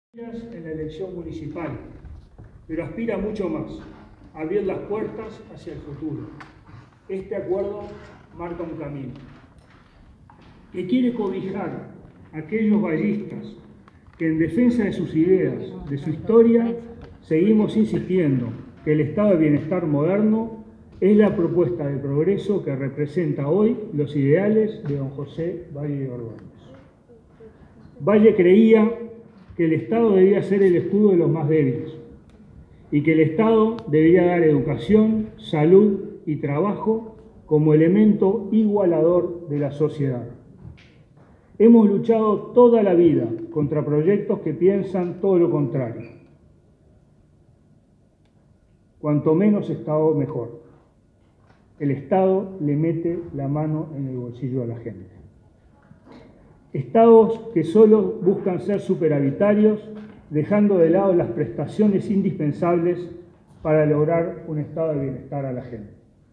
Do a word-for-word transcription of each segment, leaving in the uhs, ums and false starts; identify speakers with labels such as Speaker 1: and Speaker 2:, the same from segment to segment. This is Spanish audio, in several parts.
Speaker 1: en la elección municipal, pero aspira mucho más, a abrir las puertas hacia el futuro. Este acuerdo marca un camino que quiere cobijar a aquellos vallistas que en defensa de sus ideas, de su historia, seguimos insistiendo que el estado de bienestar moderno es la propuesta de progreso que representa hoy los ideales de don José Valle de Ordóñez. Valle creía que el Estado debía ser el escudo de los más débiles y que el Estado debería dar educación, salud y trabajo como elemento igualador de la sociedad. Hemos luchado toda la vida contra proyectos que piensan todo lo contrario. Cuanto menos Estado, mejor. El Estado le mete la mano en el bolsillo a la gente. Estados que solo buscan ser superavitarios, dejando de lado las prestaciones indispensables para lograr un estado de bienestar a la gente.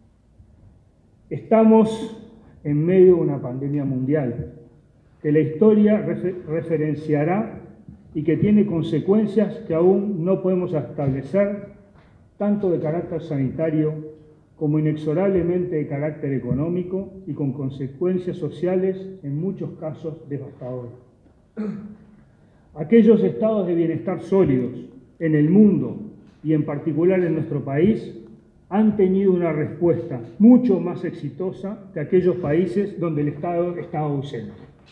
Speaker 1: Estamos en medio de una pandemia mundial que la historia refer- referenciará y que tiene consecuencias que aún no podemos establecer, tanto de carácter sanitario como inexorablemente de carácter económico y con consecuencias sociales en muchos casos devastadoras. Aquellos estados de bienestar sólidos en el mundo y en particular en nuestro país han tenido una respuesta mucho más exitosa que aquellos países donde el Estado estaba ausente.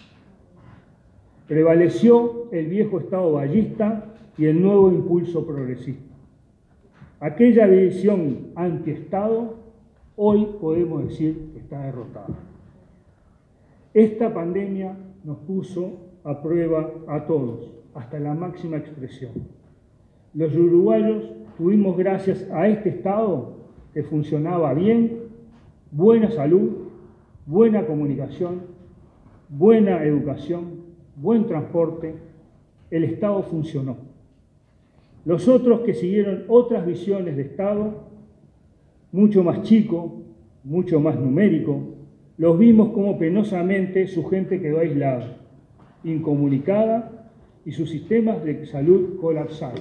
Speaker 1: Prevaleció el viejo Estado vallista y el nuevo impulso progresista. Aquella división anti-Estado, hoy podemos decir que está derrotada. Esta pandemia nos puso a prueba a todos, hasta la máxima expresión. Los uruguayos tuvimos, gracias a este Estado que funcionaba bien, buena salud, buena comunicación, buena educación, buen transporte, el Estado funcionó. Los otros que siguieron otras visiones de Estado, mucho más chico, mucho más numérico, los vimos como penosamente su gente quedó aislada, incomunicada y sus sistemas de salud colapsados.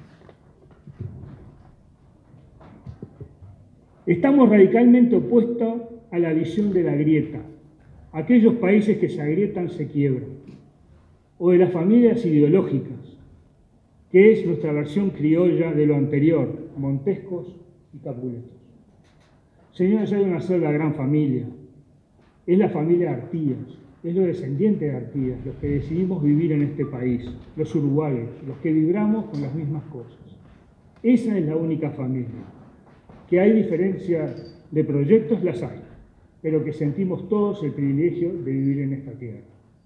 Speaker 1: Estamos radicalmente opuestos a la visión de la grieta. Aquellos países que se agrietan se quiebran, o de las familias ideológicas, que es nuestra versión criolla de lo anterior, Montescos y Capuletos. Señores, hay una sola gran familia, es la familia Artigas, es los descendientes de Artigas, los que decidimos vivir en este país, los uruguayos, los que vibramos con las mismas cosas. Esa es la única familia. Que hay diferencias de proyectos, las hay, pero que sentimos todos el privilegio de vivir en esta tierra.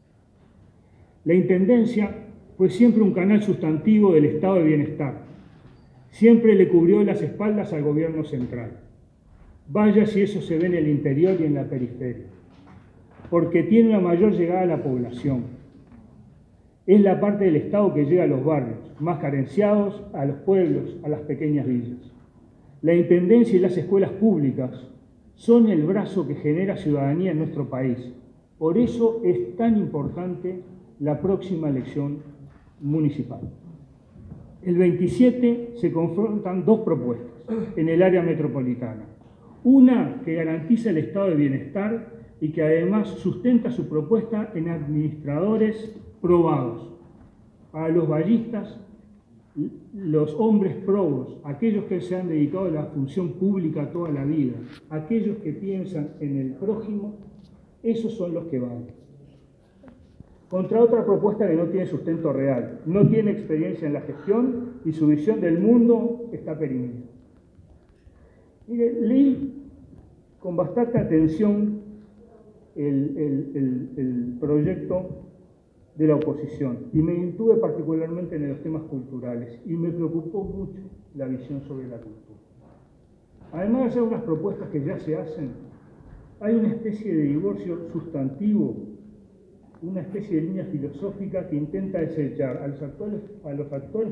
Speaker 1: La Intendencia fue siempre un canal sustantivo del estado de bienestar. Siempre le cubrió las espaldas al gobierno central. Vaya si eso se ve en el interior y en la periferia, porque tiene una mayor llegada a la población. Es la parte del Estado que llega a los barrios, más carenciados, a los pueblos, a las pequeñas villas. La Intendencia y las escuelas públicas son el brazo que genera ciudadanía en nuestro país. Por eso es tan importante la próxima elección municipal. El veintisiete se confrontan dos propuestas en el área metropolitana. Una que garantiza el estado de bienestar y que además sustenta su propuesta en administradores probados. Para los vallistas, los hombres probos, aquellos que se han dedicado a la función pública toda la vida, aquellos que piensan en el prójimo, esos son los que valen. Contra otra propuesta que no tiene sustento real, no tiene experiencia en la gestión y su visión del mundo está perimida. Mire, leí con bastante atención el, el, el, el proyecto de la oposición y me detuve particularmente en los temas culturales y me preocupó mucho la visión sobre la cultura. Además de hacer unas propuestas que ya se hacen, hay una especie de divorcio sustantivo, una especie de línea filosófica que intenta desechar a los actuales, a los actuales.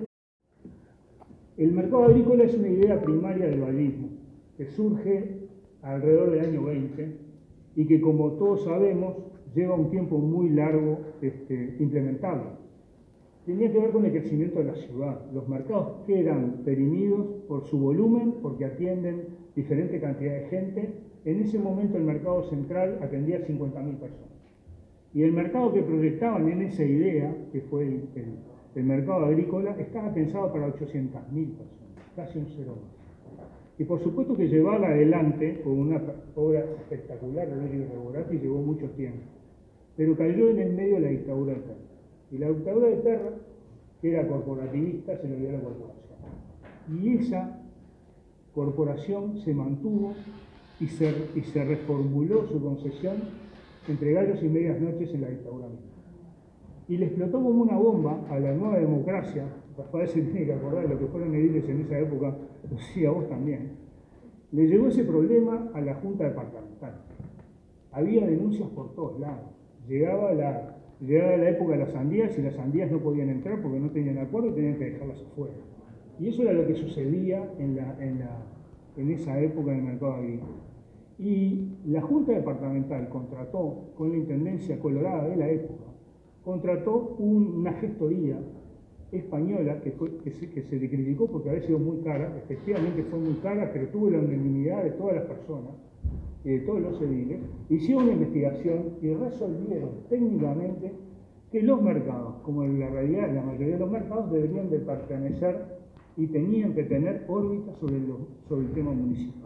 Speaker 1: El mercado agrícola es una idea primaria del vallismo, que surge alrededor del año veinte y que, como todos sabemos, lleva un tiempo muy largo este, implementarlo. tenía que ver con el crecimiento de la ciudad. Los mercados quedan perimidos por su volumen, porque atienden diferente cantidad de gente. En ese momento el mercado central atendía a cincuenta mil personas. Y el mercado que proyectaban en esa idea, que fue el, el, el mercado agrícola, estaba pensado para ochocientas mil personas, casi un cero más. Y por supuesto que llevarla adelante con una obra espectacular de Luigi Reborati llevó mucho tiempo. Pero cayó en el medio de la dictadura de Terra. Y la dictadura de Terra, que era corporativista, se lo dio a la corporación. Y esa corporación se mantuvo y se, y se reformuló su concesión entre gallos y medias noches en la dictadura misma. Y le explotó como una bomba a la nueva democracia. Rafael se tiene que acordar de lo que fueron ediles en esa época, lo decía vos también. Le llegó ese problema a la Junta Departamental. Había denuncias por todos lados. Llegaba la, llegaba la época de las sandías y las sandías no podían entrar porque no tenían acuerdo y tenían que dejarlas afuera. Y eso era lo que sucedía en, la, en, la, en esa época del mercado agrícola. Y la Junta Departamental contrató, con la Intendencia Colorada de la época, contrató un, una gestoría española que, fue, que, se, que se le criticó porque había sido muy cara. Efectivamente fue muy cara, pero tuvo la unanimidad de todas las personas y de todos los ediles. Hicieron una investigación y resolvieron técnicamente que los mercados, como en la realidad la mayoría de los mercados, deberían de pertenecer y tenían que tener órbita sobre, lo, sobre el tema municipal.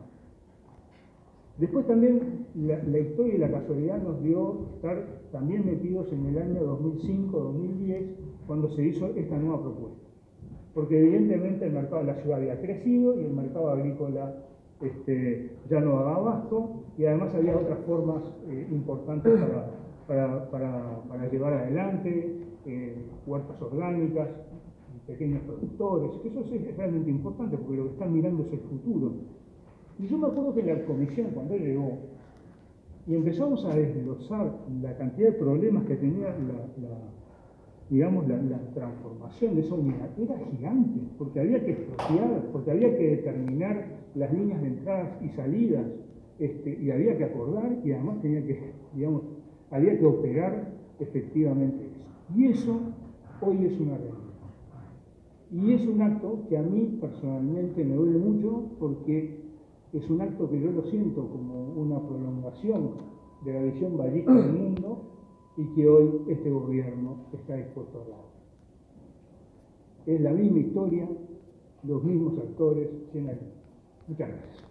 Speaker 1: Después también la, la historia y la casualidad nos dio estar también metidos en el año dos mil cinco dos mil diez, cuando se hizo esta nueva propuesta. Porque evidentemente el mercado de la ciudad había crecido y el mercado agrícola este, ya no daba abasto, y además había otras formas eh, importantes para, para, para, para llevar adelante, eh, huertas orgánicas, pequeños productores, que eso es realmente importante porque lo que están mirando es el futuro. Y yo me acuerdo que la comisión, cuando llegó, y empezamos a desglosar la cantidad de problemas que tenía la, la, digamos, la, la transformación de esa unidad, era gigante, porque había que expropiar, porque había que determinar las líneas de entradas y salidas, este, y había que acordar, y además tenía que, digamos, había que operar efectivamente eso. Y eso hoy es una realidad. Y es un acto que a mí personalmente me duele mucho, porque es un acto que yo lo siento como una prolongación de la visión ballista del mundo y que hoy este gobierno está dispuesto a dar. Es la misma historia, los mismos actores, cien años. Muchas gracias.